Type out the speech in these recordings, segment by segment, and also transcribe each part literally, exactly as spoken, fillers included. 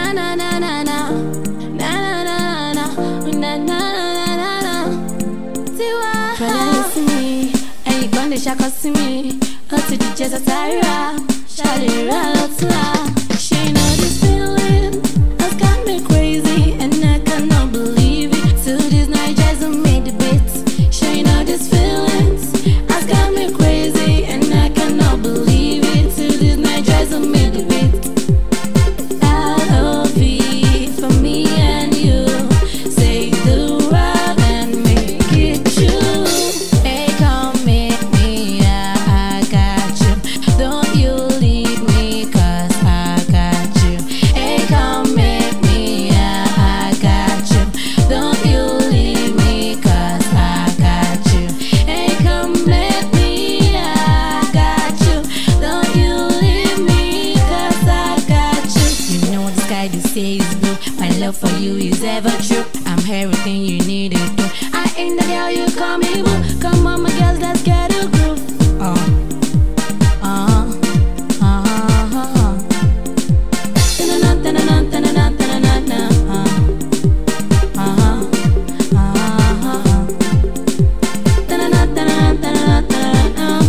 na na na na na na na na na na na na. Tiwa, brother, listen me. Any gun they shall see me. Up to the jazz Tyra, Shawty Ralotla. She know this feeling has got me crazy, and I cannot believe it. To this night, just made the beat. She know this feelings has got me crazy, and I cannot believe it. To this night, just made the beat. L O V for me and you. Say the word and make it true. Hey, come meet me, I, I got you. Don't you leave me, cause I got you. Hey, come meet me, I, I got you. Don't you leave me, cause I got you. Hey, come meet me, I got you. Don't you leave me, cause I got you. You know the sky they say is blue. My love for you is ever true. I'm everything you need to do. I ain't the girl you call me boo. Come on, my girls, let's get a groove. Uh, uh, uh, uh, uh. Ta-na-na, ta-na-na, ta-na-na, ta-na-na, uh, uh, uh, uh. Ta-na-na, ta-na-na, ta-na-na, ta-na-na,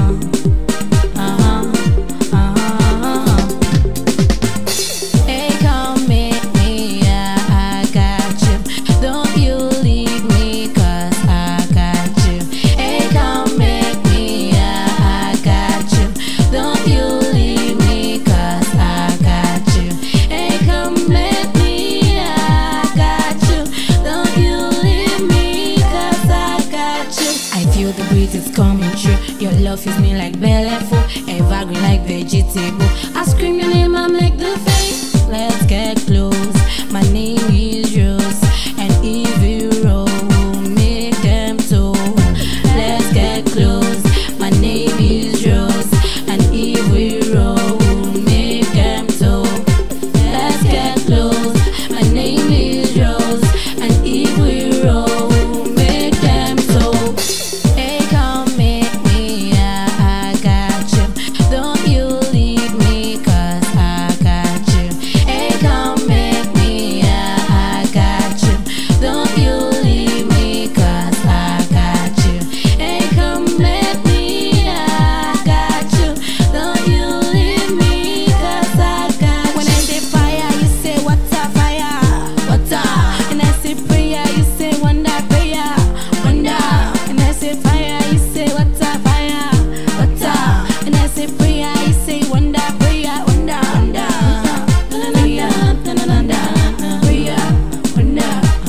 uh, uh, uh, uh. Hey, come meet me, I, I got you. Don't you leave me, cause I got you. Hey, come meet me, I, I got you. Don't you leave me, cause I got you. Hey, come meet me, I got you. Don't you leave me, cause I got you. I feel the breeze is coming true. Your love fills me like belly-full, evergreen like vegetable. I scream your name, I make the face. Let's get close. My name is